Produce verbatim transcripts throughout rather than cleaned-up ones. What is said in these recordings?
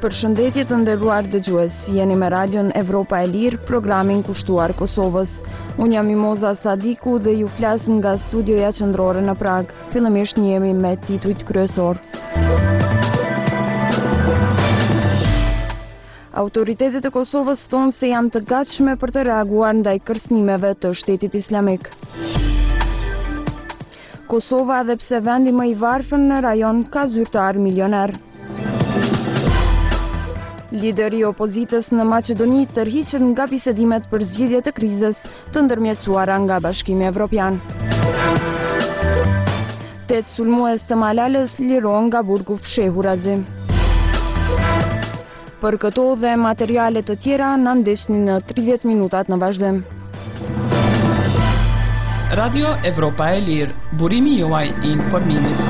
Përshëndetje të nderuar dëgjues, jeni me radion Evropa e Lirë, programin kushtuar Kosovës. Unë jam Mimoza Sadiku dhe ju flas nga studioja qendrore në Prag. Fillimisht njemi me titujt kryesor. Autoritetet e Kosovës thonë se janë të gatshme për të reaguar ndaj kërcënimeve të Shtetit Islamik. Kosova, edhe pse vendi më i varfër në rajon, ka zyrtar milioner. Lideri i opozitës në Maqedoni tërhiqet nga bisedimet për zgjidhje të krizës të ndërmjetësuara nga Bashkimi Evropian. Tet sulmues të Malalës lirohen nga burgu fshehurazi. Për këto dhe materiale të tjera na ndeshni në tridhjetë minutat në vazhdim. Radio Evropa e Lirë, burimi juaj i informimit.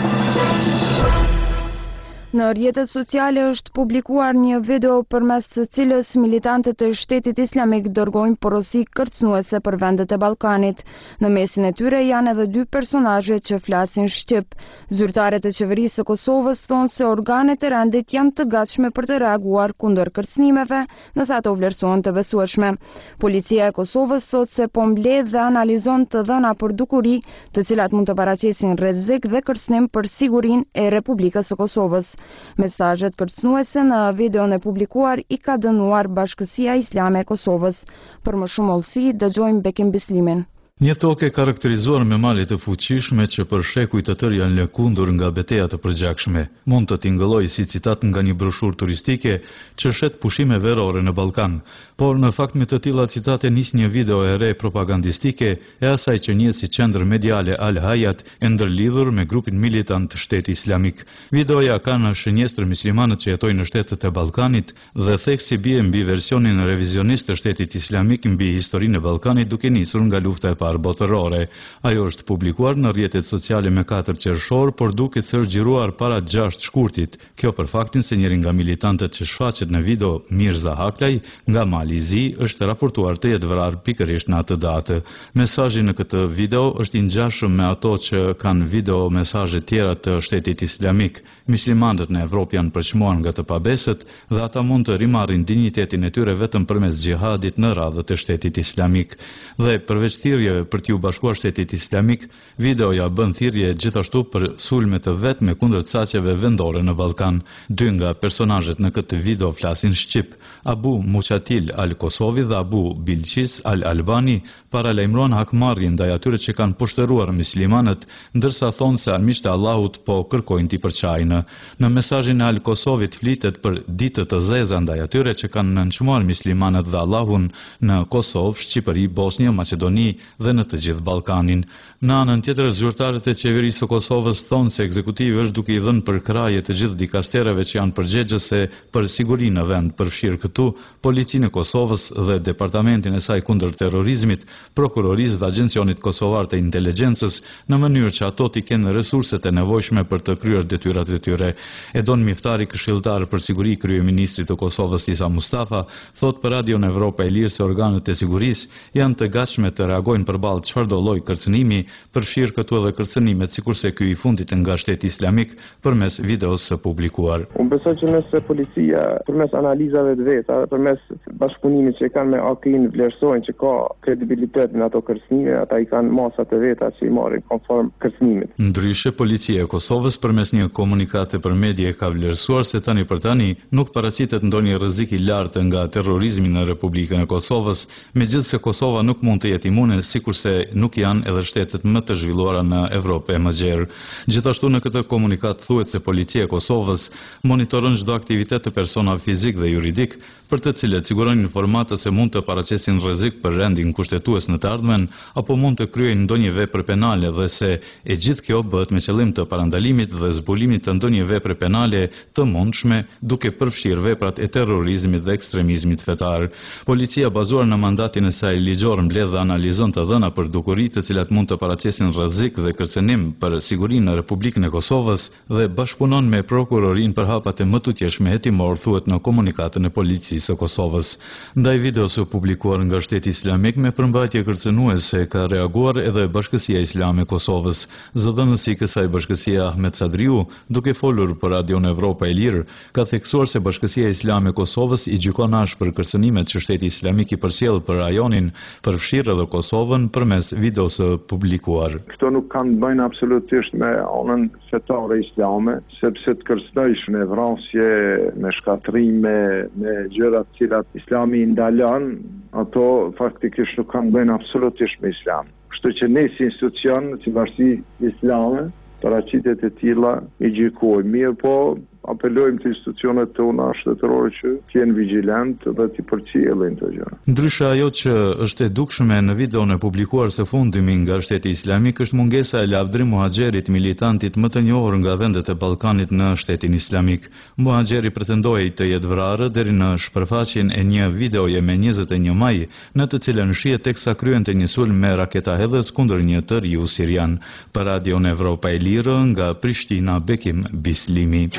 Në rrjetet sociale është publikuar një video përmes të cilës militantët e Shtetit Islamik dërgojnë porosi kërcënuese për vendet e Ballkanit. Në mesin e tyre janë edhe dy personazhe që flasin shqip. Zyrtarët e qeverisë së Kosovës thonë se organet e rendit janë të gatshme për të reaguar kundër kërcënimeve nëse ato vlerësohen të besueshme. Policia e Kosovës thotë se po mbledh dhe analizon të dhëna për dukuri, të cilat mund të paraqesin rrezik dhe kërcënim për sigurinë e Republikës së Kosovës. Mesazhet kërcënuese në videon e publikuar i ka dënuar Bashkësia Islame e Kosovës. Për më shumë hollësi, dëgjojmë Bekim Bislimin. Një tokë e karakterizuar me male të fuqishme që për shekuj të tërë janë lëkundur nga betejë të përgjakshme. Mund të tingëlloj si citat nga një broshurë turistike që shet pushime verore në Ballkan, por në fakt me të tilla citate nis një video e re propagandistike e asaj që njihet si qendër mediale Al Hayat e ndërlidhur me grupin militant të Shtetit Islamik. Videoja ka në shënjestër muslimanët që jetojnë në shtetet e Ballkanit dhe theksi bie mbi versionin revizionist të Shtetit Islamik mbi historinë e Ballkanit duke nisur nga lufta e botërore. Ajo është publikuar në rrjetet sociale me katër qershor, por duket se është xhiruar para gjashtë shkurtit. Kjo për faktin se njëri nga militantët që shfaqet në video, Mirza Haklaj, nga Mali i Zi, është raportuar të jetë vrarë pikërisht në atë datë. Mesazhi në këtë video është i ngjashëm me ato që kanë video mesazhe tjera të Shtetit Islamik. Muslimanët në Evropë janë përçmuar nga të pabesët dhe ata mund të rimarrin dinjitetin e tyre vetëm përmes xhihadit në radhët e Shtetit Islamik. Dhe përveç thirrjeve për t'ju bashkuar Shtetit Islamik, videoja bën thirrje gjithashtu për sulme të vetme kundër saqeve vendore në Ballkan. Dy nga personazhet në këtë video flasin shqip. Abu Muqatil al-Kosovi dhe Abu Bilqis al-Albani paralajmëron hakmarrjen ndaj atyre që kanë pushtëruar muslimanët, ndërsa thonë se armiqtë e Allahut po kërkojnë t'i përçajnë. Në mesazhin e al-Kosovit flitet për ditë të zeza ndaj atyre që kanë nënçmuar muslimanët dhe Allahun në Kosovë, Shqipëri, Bosnjë, Maqedoni dhe në të gjithë Ballkanin. Në anën tjetër, zyrtarët e qeverisë së Kosovës thonë se ekzekutivi është duke i dhënë përkraje të gjithë dikastereve që janë përgjegjëse për sigurinë në vend, përfshirë këtu Policinë e Kosovës dhe Departamentin e saj kundër terrorizmit, Prokurorisë dhe Agjencionit Kosovar të Inteligjencës, në mënyrë që ato t'i kenë resurset e nevojshme për të kryer detyrat e tyre. Edon Miftari, këshilltar për siguri i kryeministrit të Kosovës Isa Mustafa, thot për Radion Evropa e Lirë se organet e sigurisë janë të gatshme të reagojnë përballë çfarëdo lloj kërcënimi, përfshirë këtu edhe kërcënimet sikurse ky i fundit nga Shteti Islamik përmes videos së publikuar. Unë besoj që nëse policia përmes analizave të veta, përmes bashkëpunimit që kanë me A K I-n vlerësojnë që ka kredibilitet në ato kërcënime, ata i kanë masat e veta që i marrin konform kërcënimit. Ndryshe, policia e Kosovës përmes një komunikate për media ka vlerësuar se tani për tani nuk paraqitet ndonjë rrezik i lartë nga terrorizmi në Republikën e Kosovës, megjithse Kosova nuk mund të jetë imune sikurse nuk janë edhe shtetet më të zhvilluara në Evropë e Mëgjerë. Gjithashtu në këtë komunikat thuhet se policia e Kosovës monitoron çdo aktivitet të personave fizik dhe juridik, për të cilët sigurojnë informata se mund të paraqesin rrezik për rendin kushtetues në të ardhmen apo mund të kryejnë ndonjë vepër penale dhe se e gjithë kjo bëhet me qëllim të parandalimit dhe zbulimit të ndonjë vepre penale të mundshme, duke përfshirë veprat e terrorizmit dhe ekstremizmit fetar. Policia bazuar në mandatin e saj ligjor mbledh dhe analizon të dhëna për dukuri të cilat mund të paraqisin rrezik dhe kërcënim për sigurinë në Republikën e Kosovës dhe bashkëpunon me prokurorinë për hapat e mëtutjeshme hetimor, thuhet në komunikatën e policisë së Kosovës. Ndaj videos së publikuar nga Shteti Islamik me përmbajtje kërcënuese ka reaguar edhe Bashkësia Islame e Kosovës. Zëdhënësi i kësaj bashkësie Ahmet Sadriu, duke folur për Radion Evropa e Lirë, ka theksuar se Bashkësia Islame e Kosovës i gjykon ashpër kërcënimet që Shteti Islamik i përsjell për rajonin, përfshirë edhe Kosovën përmes videos së publikuar. Këto nuk kanë të bëjnë absolutisht me anën fetare islame, sepse të kërcënojsh me vrasje, me shkatrime, me gjëra të cilat Islami ndalon, ato faktikisht nuk kanë të bëjnë absolutisht me Islam. Kështu që ne si institucion, si Bashkia Islame, paraqitjet e tilla i gjykojmë. Mirë po, apelojmë të institucionet tona shtetërore që të jenë vigjilent dhe të përcjellin këto gjëra. Ndryshe ajo që është e dukshme në videon e publikuar së fundmi nga Shteti Islamik është mungesa e Lavdrim Muhaxherit, militantit më të njohur nga vendet e Ballkanit në Shtetin Islamik. Muhaxheri pretendoi të jetë vrarë deri në shpërfaqjen e një videoje me njëzet e një maj, në të cilën shihet teksa kryente një sulm me raketa hedhës kundër një të riu sirian. Për Radion Evropa e Lirë nga Prishtina, Bekim Bislimi.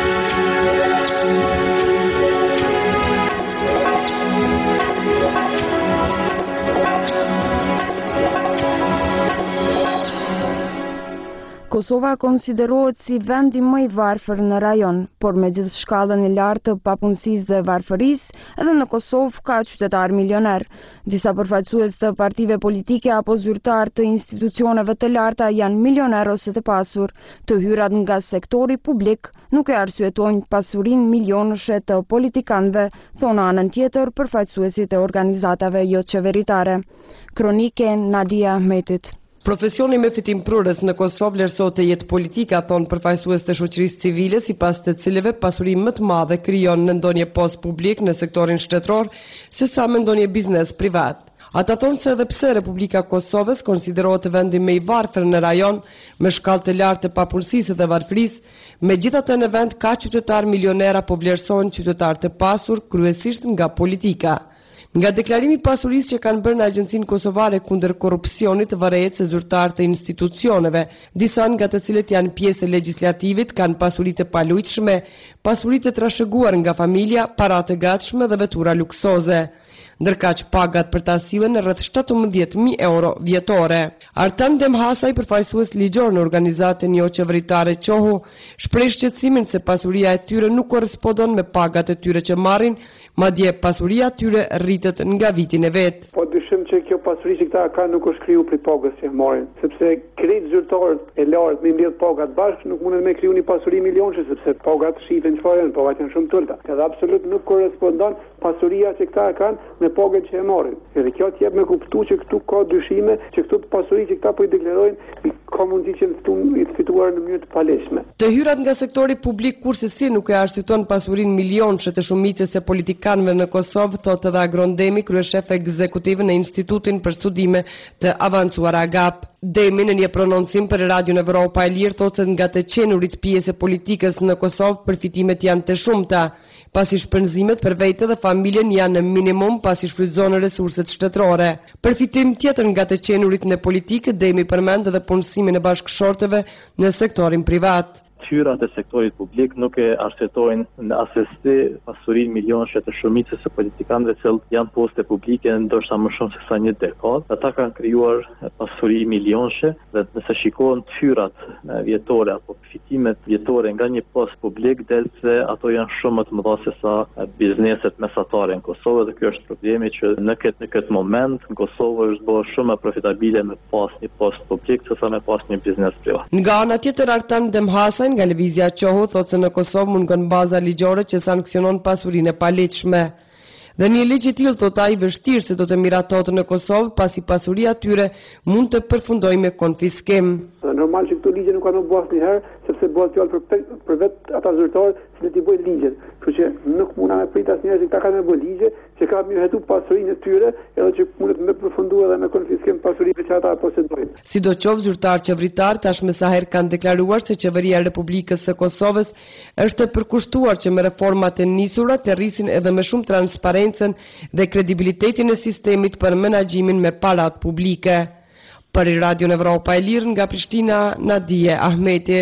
Kosova konsiderohet si vendi më i varfër në rajon, por me gjithë shkallën e lartë të papunësisë dhe varfërisë, edhe në Kosovë ka qytetar milioner. Disa përfaqësues të partive politike apo zyrtar të institucioneve të larta janë milioner ose të pasur. Të hyrat nga sektori publik nuk e arsyetojnë pasurinë milionëshe të politikanëve, thonë anën tjetër përfaqësuesit e organizatave jo qeveritare. Kronike Nadia Ahmetit. Profesioni me fitim prurës në Kosovë vlerësohet të jetë politika, thonë përfaqësues të shoqërisë civile, sipas të cilëve pasuri më të madhe krijon në ndonjë post publik në sektorin shtetëror, sesa me ndonjë biznes privat. Ata thonë se edhe pse Republika e Kosovës konsiderohet vendi më i varfër në rajon, me shkallë të lartë të papunësisë dhe varfërisë, megjithatë në vend ka qytetar milioner apo vlerësohen qytetar të pasur, kryesisht nga politika. Nga deklarimi i pasurisë që kanë bërë në Agjencinë Kosovare kundër korrupsionit varet se zyrtarë të institucioneve, disa nga të cilët janë pjesë e legjislativit, kanë pasuri të palujtshme, pasuri të trashëguar nga familja, para të gatshme dhe vetura luksoze. Ndërkaq pagat për ta sillen në rreth shtatëmbëdhjetë mijë euro vjetore. Artan Demhasaj, përfaqësues ligjor në organizatën jo qeveritare Qohu, shpreh shqetësimin se pasuria e tyre nuk korrespondon me pagat e tyre që marrin, madje pasuria e tyre rritet nga vitin e vet. Po dyshim që kjo pasuri që këta kanë nuk është kriju prej pagës që marrin, sepse krejt zyrtarët e lartë me mbledh pagat bashkë nuk mundën me kriju një pasuri milionëshe, sepse pagat shihen çfarë janë, pagat janë shumë të ulta. Edhe absolut nuk korrespondon pasuria që këta kanë me pagën që e marrin. Edhe kjo t'jep me kuptu që këtu ka dyshime që këtu pasuri që këta po i deklarojnë ka mundësi që të fituar në mënyrë të paleshme. Të hyrat nga sektori publik kurse si nuk e arsyeton pasurinë milionëshe të shumicës e politikanëve në Kosovë, thotë edhe Agron Demi, kryeshef ekzekutiv në Institutin për Studime të Avancuara Agap. Demi në një prononcim për Radion Evropa e Lirë thotë se nga të qenurit pjesë e politikës në Kosovë përfitimet janë të shumta, pasi shpenzimet për vete dhe familjen janë në minimum pasi shfrytëzon resurset shtetërore. Përfitim tjetër nga të qenurit në politikë, Demi përmend edhe punësimin e bashkëshorteve në sektorin privat. Hyrat e sektorit publik nuk e arsyetojnë në asesi pasurinë milionëshe të shumicës së politikanëve që janë poste publike ndoshta më shumë se sa një dekadë. Ata kanë krijuar pasuri milionëshe dhe nëse shikohen hyrat vjetore apo fitimet vjetore nga një post publik, del se ato janë shumë më të mëdha se sa bizneset mesatare në Kosovë dhe ky është problemi që në këtë në këtë moment në Kosovë është bërë shumë më profitabile me pas një post publik sesa me pas një biznes privat. Nga ana tjetër Artan Demhasaj nga Lëvizja Qohu thotë se në Kosovë mungon baza ligjore që sanksionon pasurinë e palegjshme. Dhe një ligj i tillë thotë ai vështirë se do të miratohet në Kosovë pasi pasuria e tyre mund të përfundojë me konfiskim. Normal që këto ligje nuk kanë bërë asnjëherë, sepse bëhet fjalë për për vetë ata zyrtarë që i bëjnë ligjet. Kështu që nuk mundna me prit asnjëherë që ata kanë me bëjë ligje që ka mirëhetu pasurinë e tyre, edhe që mundet me përfunduar edhe me konfiskim pasurinë që ata posedojnë. Sidoqoftë, zyrtar qeveritar tashmë sa herë kanë deklaruar se qeveria e Republikës së Kosovës është e përkushtuar që me reformat e nisura të rrisin edhe më shumë transparencën dhe kredibilitetin e sistemit për menaxhimin me parat publike. Për Radio Evropa e Lirë nga Prishtina, Nadije Ahmeti.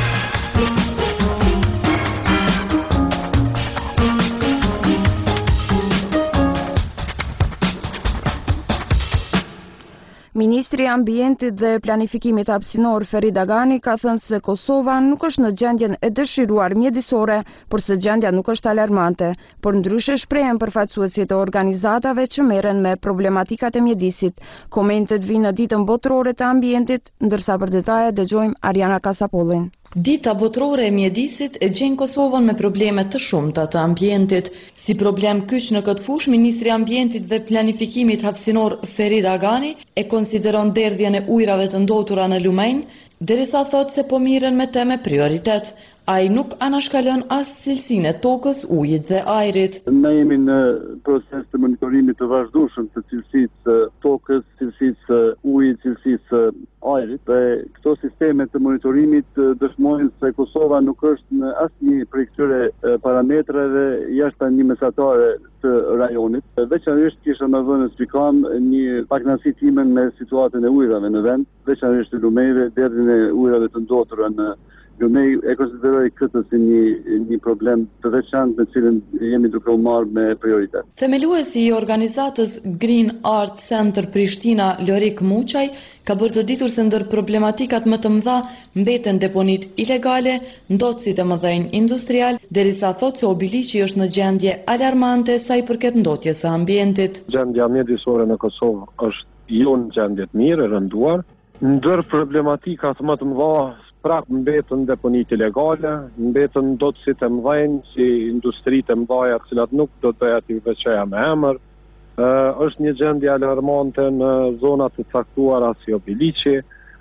Ministri i Ambientit dhe Planifikimit Hapësinor Ferit Agani ka thënë se Kosova nuk është në gjendjen e dëshiruar mjedisore, por se gjendja nuk është alarmante, por ndryshe shprehen përfaqësuesit e organizatave që merren me problematikat e mjedisit. Komentet vinë në ditën botërore të ambientit, ndërsa për detaje dëgjojmë Ariana Kasapollin. Dita botërore e mjedisit e gjen Kosovën me probleme të shumta të ambientit. Si problem kyç në këtë fushë, Ministri i Ambientit dhe Planifikimit Hapësinor Ferit Agani e konsideron derdhjen e ujrave të ndotura në Lumenj, derisa thotë se po mirren me teme prioritet. Ai nuk anashkalon as cilësinë e tokës, ujit dhe ajrit. Ne jemi në proces të monitorimit të vazhdueshëm të cilësisë së tokës, cilësisë së ujit, cilësisë së ajrit, dhe këto sisteme të monitorimit dëshmojnë se Kosova nuk është në asnjë prej këtyre parametrave jashtë një mesatare të rajonit. Veçanërisht kisha më vënë spikam një pakënaqësi time me situatën e ujrave në vend, veçanërisht të lumejve, derdhjen e ujrave të ndotura në Lumej e konsideroj këtë si një, një problem të veçantë me cilën jemi duke u marrë me prioritet. Themeluesi i organizatës Green Art Center Prishtina, Lorik Muçaj, ka bërë të ditur se ndër problematikat më të mëdha mbeten deponit ilegale, ndotësit e mëdhenj industrial, derisa thotë se Obiliqi është në gjendje alarmante sa i përket ndotjes së ambientit. Gjendja mjedisore në Kosovë është jo në gjendje të mirë, e rënduar. Ndër problematikat më të mëdha prap mbetën deponit ilegale, mbetën ndotësit e mëdhenj, si industritë e mëdha, të cilat nuk do të doja t'i veçoja me emër. Uh, është një gjendje alarmante në zonat të caktuara si Obiliqi.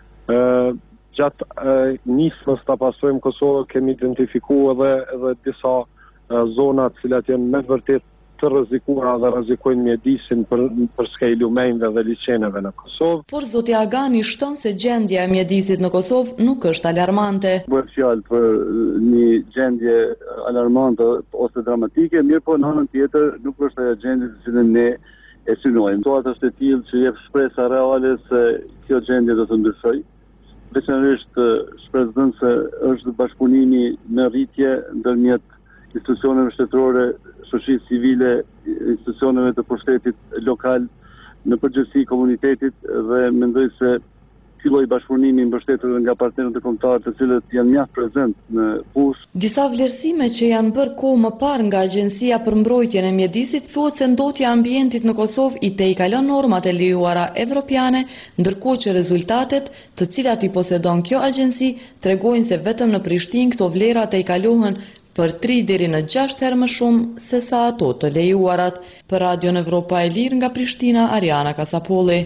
Uh, gjatë uh, nismës ta pasojmë Kosovë kemi identifikuar edhe, edhe disa uh, zona të cilat janë me vërtet të rrezikuara dhe rrezikojnë mjedisin për, për skej lumenjve dhe liçeneve në Kosovë. Por zoti Agani shton se gjendja e mjedisit në Kosovë nuk është alarmante. Bëhet fjalë për një gjendje alarmante ose dramatike, mirë po në anën tjetër nuk është ajo gjendje të cilën ne e synojmë. Situata është e tillë që jep shpresa reale se kjo gjendje do të ndryshojë. Veçanërisht shpresojmë se është bashkëpunimi në rritje ndërmjet institucioneve shtetërore, shoqërisë civile, institucioneve të pushtetit lokal, në përgjithësi komunitetit, dhe mendoj se ky lloj bashkëpunimi mbështetur nga partnerët e kombëtar të cilët janë mjaft prezent në fushë. Disa vlerësime që janë bërë kohë më parë nga Agjencia për Mbrojtjen e Mjedisit thuhet se ndotja e ambientit në Kosovë i tejkalon normat e lejuara evropiane, ndërkohë që rezultatet, të cilat i posedon kjo agjenci, tregojnë se vetëm në Prishtinë këto vlera tejkalohen për tri deri në gjashtë herë më shumë se sa ato të lejuarat. Për Radio Evropa e Lirë nga Prishtina, Ariana Kasapolli.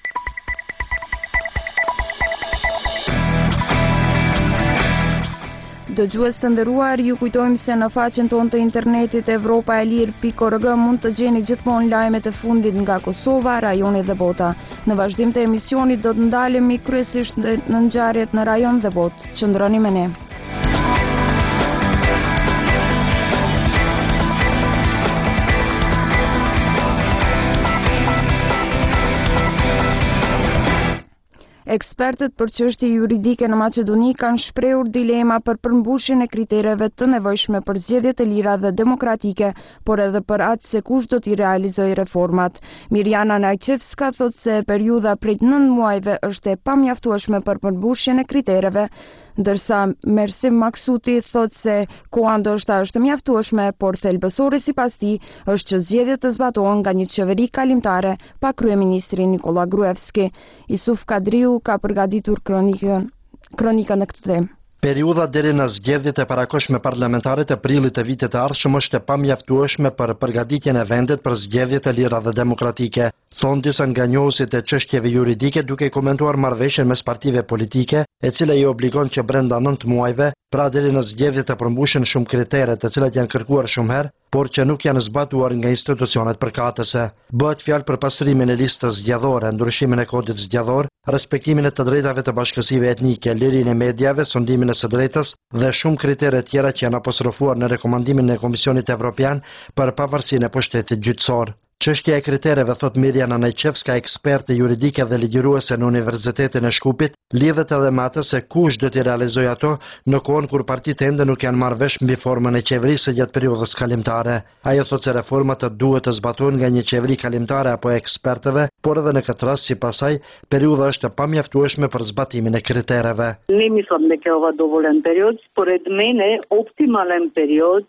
Dëgjues të nderuar, ju kujtojmë se në faqen tonë të internetit evropa e lirë pikë org mund të gjeni gjithmonë lajmet e fundit nga Kosova, rajoni dhe bota. Në vazhdim të emisionit do të ndalemi kryesisht në ngjarjet në rajon dhe botë. Qëndroni me ne. Ekspertët për çështje juridike në Maqedoni kanë shprehur dilema për përmbushjen e kritereve të nevojshme për zgjedhje të lira dhe demokratike, por edhe për atë se kush do t'i realizojë reformat. Mirjana Najçevska thotë se periudha prej nëntë muajve është e pamjaftueshme për përmbushjen e kritereve, ndërsa Mersim Maksuti thotë se koha ndoshta është mjaftueshme, por thelbësore sipas tij është që zgjedhjet të zbatohen nga një qeveri kalimtare pa kryeministrin Nikola Gruevski. Isuf Kadriu ka përgatitur kronikën, kronikën në këtë temë. Periudha deri në zgjedhjet e parakohshme parlamentare të prillit të vitit të ardhshëm është e pamjaftueshme për përgatitjen e vendit për zgjedhje të lira dhe demokratike, thonë disa nga njohësit e çështjeve juridike duke komentuar marrëveshjen mes partive politike, e cila i obligon që brenda nëntë muajve, pra deri në zgjedhjet të përmbushen shumë kritere të cilat janë kërkuar shumë herë, por që nuk janë zbatuar nga institucionet përkatëse. Bëhet fjalë për pasurimin e listës zgjedhore, ndryshimin e kodit zgjedhor, respektimin e të drejtave të bashkësive etnike, lirinë e mediave, sondimin e së drejtës dhe shumë kritere tjera që janë apostrofuar në rekomandimin e Komisionit Evropian për pavarësinë e pushtetit gjyqësor. Çështja e kritereve, thot Mirjana Najqevska, eksperte juridike dhe ligjëruese në Universitetin e Shkupit, lidhet edhe me atë se kush do t'i realizojë ato në kohën kur partitë ende nuk janë marrë vesh mbi formën e qeverisë gjatë periudhës kalimtare. Ajo thot se reformat duhet të zbatohen nga një qeveri kalimtare apo ekspertëve, por edhe në këtë rast, sipas saj, periudha është e pamjaftueshme për zbatimin e kritereve. Nimi sot me kjo dovolен период, според мен е оптимален период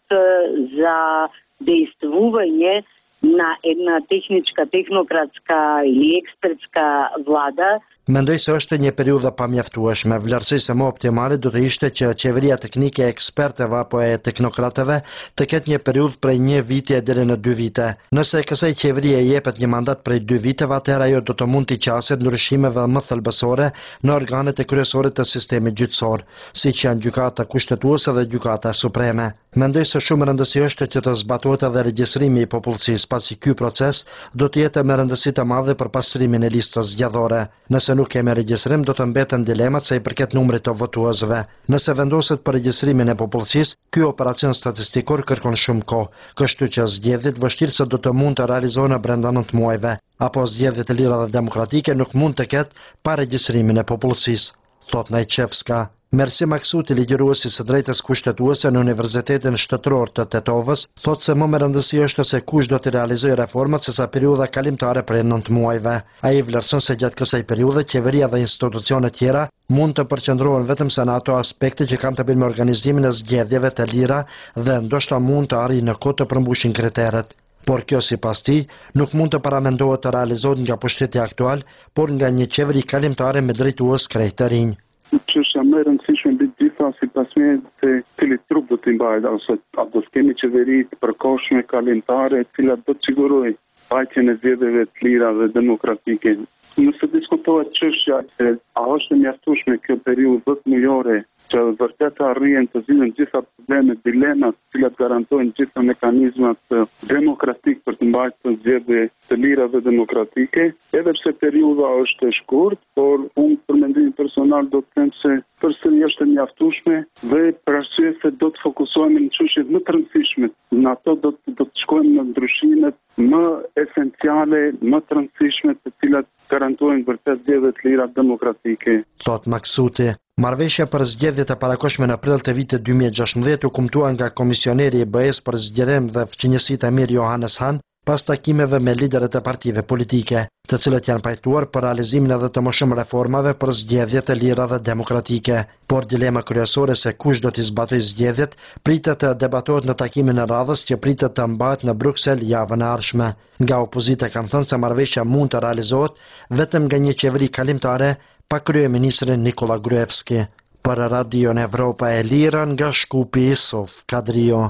за действување на една техничка, технократска или експертска влада. Mendoj se është një periudhë pamjaftueshme. Vlerësoj se më optimale do të ishte që qeveria teknike e ekspertëve apo e teknokratëve të ketë një periudhë prej një viti deri në dy vite. Nëse kësaj qeverie jepet një mandat prej dy viteve, atëherë ajo do të mund të qaset ndryshimeve më thelbësore në organet e kryesore të sistemit gjyqësor, siç janë gjykata kushtetuese dhe gjykata supreme. Mendoj se shumë rëndësi është që të zbatohet edhe regjistrimi i popullsisë, pasi ky proces do të jetë me rëndësi të madhe për pastrimin e listës zgjedhore. Nëse nuk kemi regjistrim, do të mbeten dilemat sa i përket numrit të votuesve. Nëse vendoset për regjistrimin e popullsisë, ky operacion statistikor kërkon shumë kohë, kështu që zgjedhjet vështirëse do të mund të realizohen brenda nëntë muajve, apo zgjedhjet e lira dhe demokratike nuk mund të ketë pa regjistrimin e popullsisë, thot Najqevska. Mersi Maksuti, ligjëruesi së drejtës kushtetuese në Universitetin Shtetëror të Tetovës, thot se më me rëndësi është se kush do të realizojë reformat sesa periudha kalimtare prej nëntë muajve. Ai vlerëson se gjatë kësaj periudhe qeveria dhe institucionet tjera mund të përqendrohen vetëm se në ato aspekte që kanë të bëjnë me organizimin e zgjedhjeve të lira dhe ndoshta mund të arrijë në kohë të përmbushin kriteret. Por kjo sipas tij nuk mund të paramendohet të realizohet nga pushteti aktual, por nga një qeveri kalimtare me drejtues krejt të rinj. Çështja më e rëndësishme mbi të gjitha sipas meje se cili trup do të mbajë, ose a do të kemi qeveri të përkohshme kalimtare, e cila do të sigurojë mbajtjen e zgjedhjeve të lira dhe demokratike. Nëse diskutohet çështja se a është e mjaftueshme kjo periudhë dhjetë-muajore që vërtet të arrihen të zihen gjitha problemet, dilemat, të cilat garantojnë gjitha mekanizmat demokratik për të mbajtur zgjedhje të lira dhe demokratike, edhe pse periudha është e shkurt, por unë për mendimin personal do të them se përsëri është e mjaftueshme dhe për arsye se do të fokusohemi në çështjet më të rëndësishme, në ato do të do të shkojmë në ndryshimet më esenciale, më të rëndësishme, të cilat garantojnë vërtet zgjedhje të lira demokratike. Thot Maksuti. Marrëveshja për zgjedhjet e parakohshme në prill të vitit dy mijë e gjashtëdhjetë u kumtua nga Komisioneri i B E-s për zgjerim dhe fqinjësitë e mirë Johannes Hahn pas takimeve me liderët e partive politike, të cilët janë pajtuar për realizimin edhe të më shumë reformave për zgjedhjet e lira dhe demokratike. Por dilema kryesore se kush do t'i zbatojë zgjedhjet pritet të debatohet në takimin e radhës që pritet të mbahet në Bruksel javën e ardhshme. Nga opozita kanë thënë se marrëveshja mund të realizohet vetëm nga një qeveri kalimtare pa kryeministrin Nikola Gruevski. Për Radio Evropa e Lira nga Shkupi, Sof Kadrio.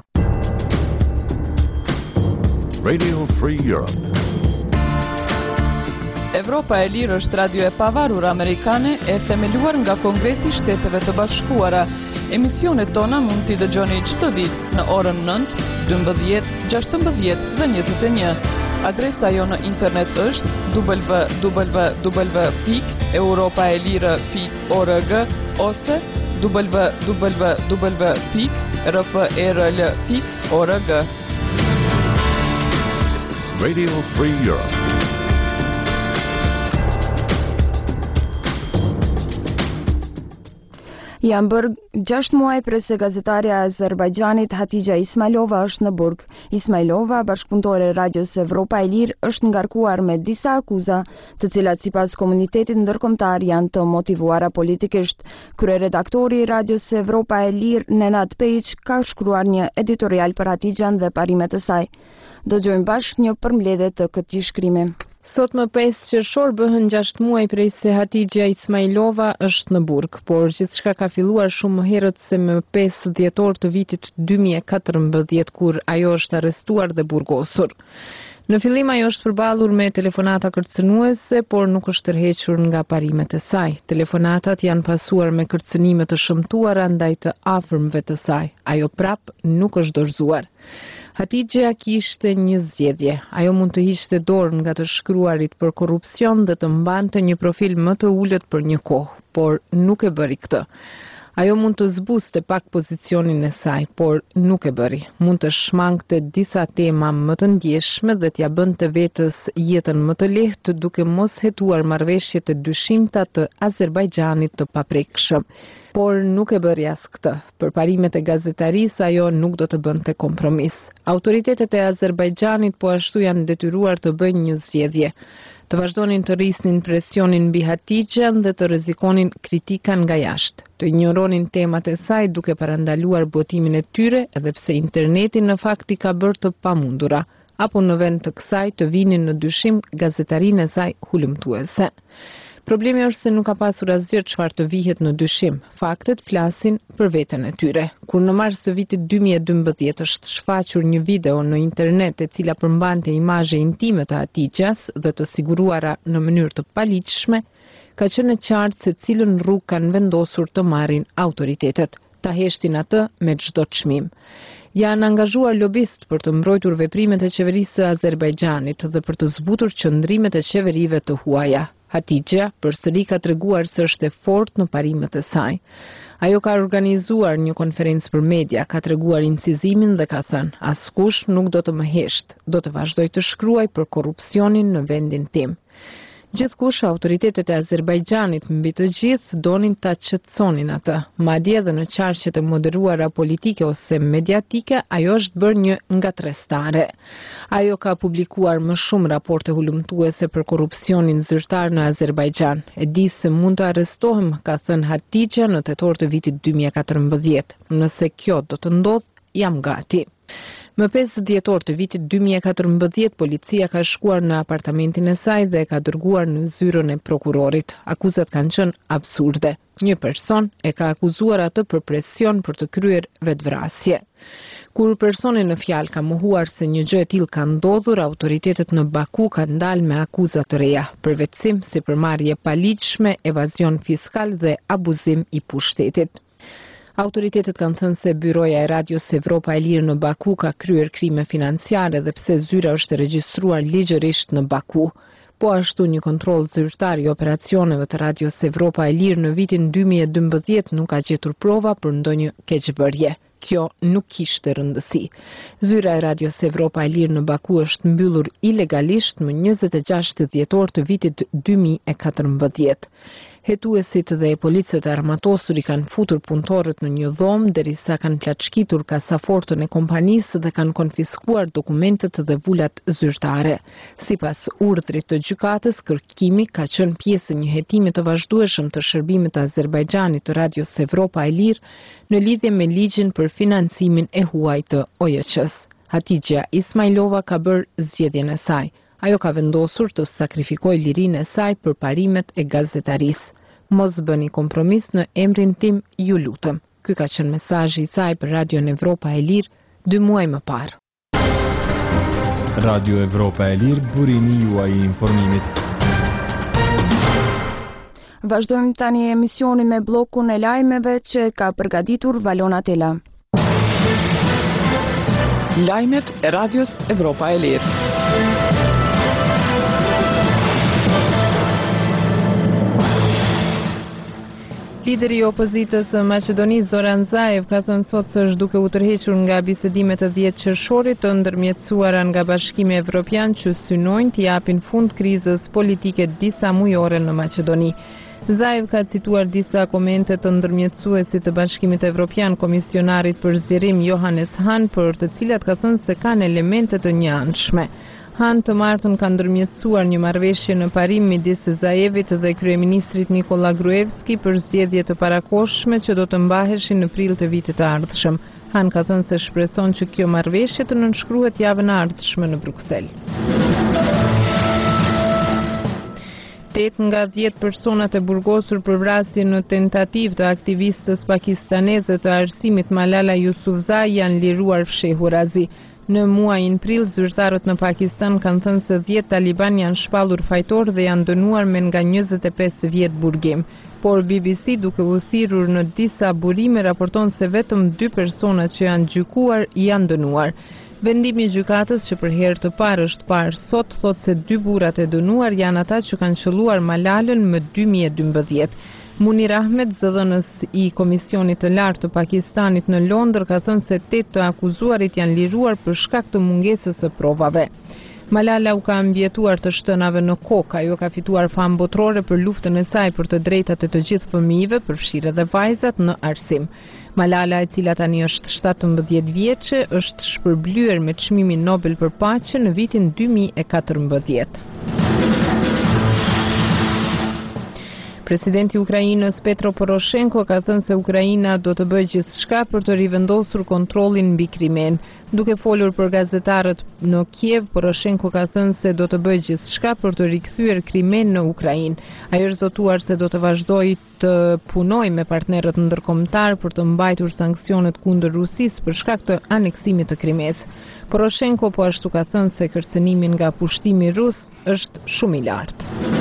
Radio Free Europe. Evropa e Lirë është radio e pavarur amerikane e themeluar nga Kongresi i Shteteve të Bashkuara. Emisionet tona mund t'i dëgjoni çdo ditë në orën nëntë, dymbëdhjetë, gjashtëmbëdhjetë dhe njëzet e një. Adresa jo në internet është w w w pikë europaelire pikë org ose w w w pikë r f e r l pikë org. Radio Free Europe. Janë bërë gjashtë muaj prej se gazetarja e Azerbajxhanit Hatija Ismailova është në burg. Ismailova, bashkëpunëtore e Radios Evropa e Lirë, është ngarkuar me disa akuza, të cilat sipas komunitetit ndërkombëtar janë të motivuara politikisht. Kryeredaktori i Radios Evropa e Lirë, Nenad Pejic, ka shkruar një editorial për Hatijan dhe parimet e saj. Dëgjojmë bashkë një përmbledhje të këtij shkrimi. Sot më pesë qershor bëhen gjashtë muaj prej se Hatija Ismailova është në burg, por gjithçka ka filluar shumë më herët se më pesë dhjetor të vitit dy mijë e katërmbëdhjetë, kur ajo është arrestuar dhe burgosur. Në fillim ajo është përballur me telefonata kërcënuese, por nuk është tërhequr nga parimet e saj. Telefonatat janë pasuar me kërcënime të shëmtuara ndaj të afërmëve të saj. Ajo prap nuk është dorëzuar. Hatixha kishte një zgjedhje. Ajo mund të hiqte dorën nga të shkruarit për korrupsion dhe të mbante një profil më të ulët për një kohë, por nuk e bëri këtë. Ajo mund të zbuste pak pozicionin e saj, por nuk e bëri. Mund të shmangte disa tema më të ndjeshme dhe t'ja bënte vetës jetën më të lehtë duke mos hetuar marrëveshjet e dyshimta të Azerbajxhanit të paprekshëm. Por nuk e bëri as këtë. Për parimet e gazetarisë ajo nuk do të bënte kompromis. Autoritetet e Azerbajxhanit po ashtu janë detyruar të bëjnë një zgjedhje. Të vazhdonin të rrisnin presionin mbi Hatixhan dhe të rrezikonin kritika nga jashtë, të injoronin temat e saj duke parandaluar botimin e tyre edhe pse interneti në fakt i ka bërë të pamundura, apo në vend të kësaj të vinin në dyshim gazetarinë e saj hulumtuese. Problemi është se nuk ka pasur asgjë çfarë të vihet në dyshim. Faktet flasin për veten e tyre. Kur në mars të vitit dy mijë e dymbëdhjetë është shfaqur një video në internet e cila përmbante imazhe intime të Hatixhas dhe të siguruara në mënyrë të paligjshme, ka qenë e qartë se cilën rrugë kanë vendosur të marrin autoritetet. Ta heshtin atë me çdo çmim. Janë angazhuar lobist për të mbrojtur veprimet e qeverisë së Azerbajxhanit dhe për të zbutur qëndrimet e qeverive të huaja. Hatixha përsëri ka treguar se është e fortë në parimet e saj. Ajo ka organizuar një konferencë për media, ka treguar incizimin dhe ka thënë: "Askush nuk do të më hesht, do të vazhdoj të shkruaj për korrupsionin në vendin tim." Gjithkush, autoritetet e Azerbajxhanit mbi të gjithë donin ta qetësonin atë. Madje edhe në qarqet e moderuara politike ose mediatike, ajo është bërë një ngatrestare. Ajo ka publikuar më shumë raporte hulumtuese për korrupsionin zyrtar në Azerbajxhan. E di se mund të arrestohem, ka thënë Hatixha në tetor të vitit dy mijë e katërmbëdhjetë. Nëse kjo do të ndodh, jam gati. Më pesë dhjetor të vitit dy mijë e katërmbëdhjetë, policia ka shkuar në apartamentin e saj dhe e ka dërguar në zyrën e prokurorit. Akuzat kanë qenë absurde. Një person e ka akuzuar atë për presion për të kryer vetvrasje. Kur personi në fjalë ka mohuar se një gjë e tillë ka ndodhur, autoritetet në Baku kanë dalë me akuza të reja, përvetësim si përmarrje paligjshme, evazion fiskal dhe abuzim i pushtetit. Autoritetet kanë thënë se byroja e Radios Evropa e Lirë në Baku ka kryer krime financiare dhe pse zyra është regjistruar ligjërisht në Baku. Po ashtu një kontroll zyrtar i operacioneve të Radios Evropa e Lirë në vitin dy mijë e dymbëdhjetë nuk ka gjetur prova për ndonjë keqbërje. Kjo nuk kishte rëndësi. Zyra e Radios Evropa e Lirë në Baku është mbyllur ilegalisht më njëzet e gjashtë dhjetor të vitit dy mijë e katërmbëdhjetë. Hetuesit dhe policët e armatosur i kanë futur punëtorët në një dhomë derisa kanë plaçkitur kasafortën e kompanisë dhe kanë konfiskuar dokumentet dhe vulat zyrtare. Sipas urdhrit të gjykatës, kërkimi ka qenë pjesë e një hetimi të vazhdueshëm të shërbimit të Azerbajxhanit të Radios Evropa e Lirë në lidhje me ligjin për financimin e huaj të O J Q-s. Hatixha Ismailova ka bërë zgjedhjen e saj. Ajo ka vendosur të sakrifikojë lirinë e saj për parimet e gazetarisë. Mos bëni kompromis në emrin tim, ju lutem. Ky ka qenë mesazhi i saj për Radion Evropa e Lirë dy muaj më parë. Radio Evropa e Lirë, burimi juaj i informimit. Vazhdojmë tani emisionin me bllokun e lajmeve që ka përgatitur Valona Tela. Lajmet e Radios Evropa e Lirë. Lideri i opozitës së Maqedonisë Zoran Zaev ka thënë sot se është duke u tërhequr nga bisedimet e dhjetë qershorit të ndërmjetësuara nga Bashkimi Evropian që synojnë të japin fund krizës politike disa mujore në Maqedoni. Zaev ka cituar disa komente të ndërmjetësuesit të Bashkimit Evropian, komisionarit për zgjerim Johannes Hahn, për të cilat ka thënë se kanë elemente të njëanshme. Han të martën ka ndërmjetësuar një marrëveshje në parim midis Zaevit dhe kryeministrit Nikola Gruevski për zgjedhje të parakohshme që do të mbaheshin në prill të vitit të ardhshëm. Han ka thënë se shpreson që kjo marrëveshje të nënshkruhet javën e ardhshme në Bruksel. Tet nga dhjetë personat e burgosur për vrasje në tentativë të aktivistës pakistaneze të arsimit Malala Yousafzai janë liruar fshehurazi. Në muajin prill, zyrtarët në Pakistan kanë thënë se dhjetë taliban janë shpallur fajtor dhe janë dënuar me nga njëzet e pesë vjet burgim. Por B B C, duke u thirrur në disa burime, raporton se vetëm dy persona që janë gjykuar janë dënuar. Vendimi i gjykatës, që për herë të parë është parë sot, thot se dy burrat e dënuar janë ata që kanë qelluar Malalën më dy mijë e dymbëdhjetë. Munir Ahmed, zëdhënës i Komisionit të Lartë të Pakistanit në Londër, ka thënë se tetë të akuzuarit janë liruar për shkak të mungesës së provave. Malala u ka ambjetuar të shtënave në kokë, ajo ka fituar famë botërore për luftën e saj për të drejtat e të gjithë fëmijëve, përfshirë edhe vajzat në arsim. Malala, e cila tani është shtatëmbëdhjetë vjeçe, është shpërblyer me çmimin Nobel për paqe në vitin dy mijë e katërmbëdhjetë. Presidenti i Ukrainës Petro Poroshenko ka thënë se Ukraina do të bëjë gjithçka për të rivendosur kontrollin mbi Krimen. Duke folur për gazetarët në Kiev, Poroshenko ka thënë se do të bëjë gjithçka për të rikthyer Krimen në Ukrainë. Ai është zotuar se do të vazhdojë të punojë me partnerët ndërkombëtar për të mbajtur sanksionet kundër Rusisë për shkak të aneksimit të Krimes. Poroshenko po ashtu ka thënë se kërcënimi nga pushtimi rus është shumë i lartë.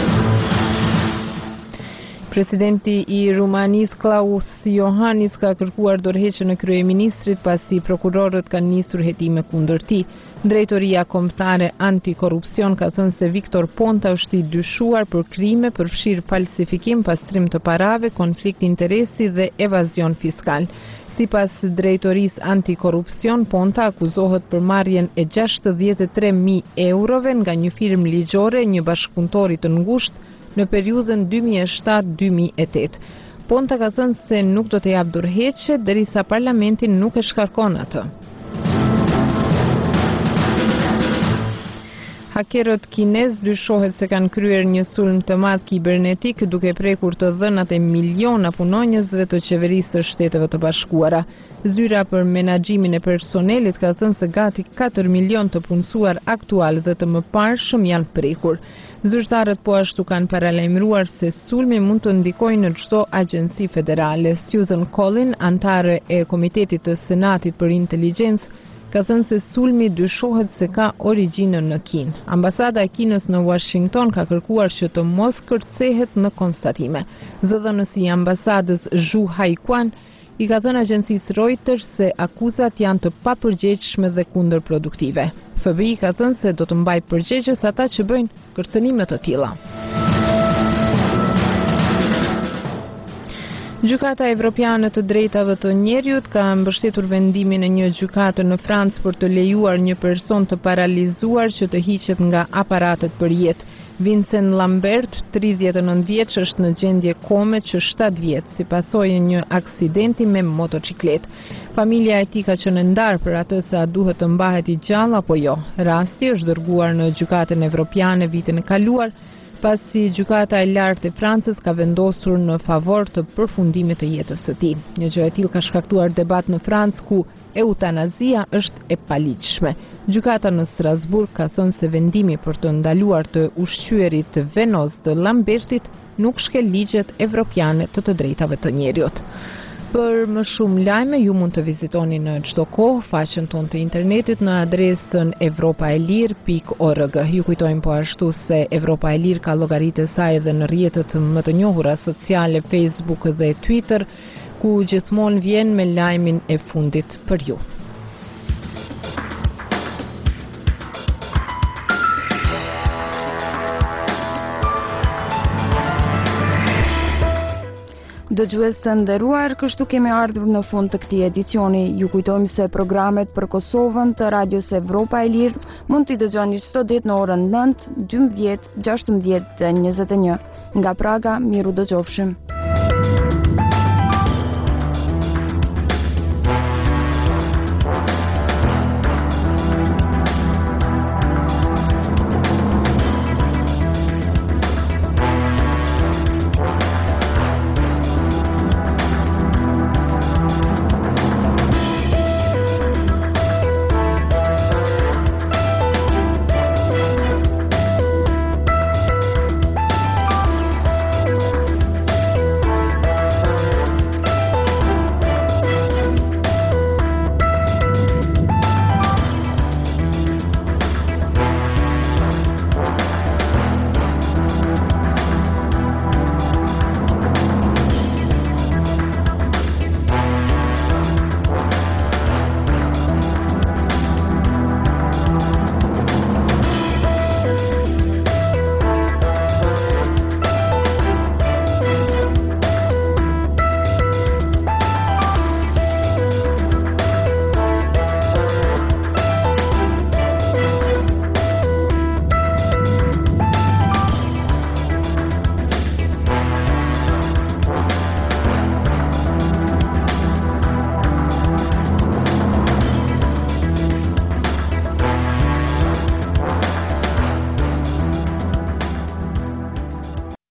Presidenti i Rumanisë Klaus Iohannis ka kërkuar dorëheqjen e kryeministrit pasi prokurorët kanë nisur hetime kundër tij. Drejtoria Kombëtare Antikorrupsion ka thënë se Viktor Ponta është i dyshuar për krime përfshirë falsifikim, pastrim të parave, konflikt interesi dhe evazion fiskal. Sipas drejtorisë antikorrupsion, Ponta akuzohet për marrjen e gjashtëdhjetë e tre mijë eurove nga një firmë ligjore, një bashkëpunëtori të ngushtë, në periudhën dy mijë e shtatë dy mijë e tetë. Ponta ka thënë se nuk do të jap dorëheqje derisa parlamenti nuk e shkarkon atë. Hakerët kinez dyshohet se kanë kryer një sulm të madh kibernetik duke prekur të dhënat e miliona punonjësve të qeverisë së Shteteve të Bashkuara. Zyra për menaxhimin e personelit ka thënë se gati katër milion të punësuar aktual dhe të mëparshëm janë prekur. Zyrtarët po ashtu kanë paralajmëruar se sulmi mund të ndikojë në çdo agjenci federale. Susan Collin, antare e Komitetit të Senatit për Inteligjencë, ka thënë se sulmi dyshohet se ka origjinën në Kinë. Ambasada e Kinës në Washington ka kërkuar që të mos kërcehet në konstatime. Zëdhënësi i ambasadës Zhu Haikuan i ka thënë agjencisë Reuters se akuzat janë të papërgjegjshme dhe kundërproduktive. F B I ka thënë se do të mbajë përgjegjës ata që bëjnë kërcënime të tilla. Gjykata Evropiane të Drejtave të Njerëzit ka mbështetur vendimin e një gjykate në Francë për të lejuar një person të paralizuar që të hiqet nga aparatet për jetë. Vincent Lambert, tridhjetë e nëntë vjeç, është në gjendje kome që shtatë vjet si pasojë një aksidenti me motocikletë. Familja e tij ka qenë ndarë për atë se a duhet të mbahet i gjallë apo jo. Rasti është dërguar në gjykatën evropiane vitin e kaluar, pasi gjykata e lartë e Francës ka vendosur në favor të përfundimit të jetës së tij. Një gjë e tillë ka shkaktuar debat në Francë ku eutanazia është e paligjshme. Gjykata në Strasburg ka thënë se vendimi për të ndaluar të ushqyerit venoz të Lambertit nuk shkel ligjet evropiane të të drejtave të njerëzit. Për më shumë lajme, ju mund të vizitoni në çdo kohë faqen tonë të internetit në adresën evropaelir pikë org. Ju kujtojmë po ashtu se Evropa e Lirë ka llogaritë e saj edhe në rrjetet më të njohura sociale Facebook dhe Twitter, ku gjithmonë vjen me lajmin e fundit për ju. Dëgjues të nderuar, kështu kemi ardhur në fund të këtij edicioni. Ju kujtojmë se programet për Kosovën të Radios Evropa e Lirë mund t'i dëgjoni çdo ditë në orën nëntë, dymbëdhjetë, gjashtëmbëdhjetë dhe njëzet e një. Nga Praga, miru dëgjofshim.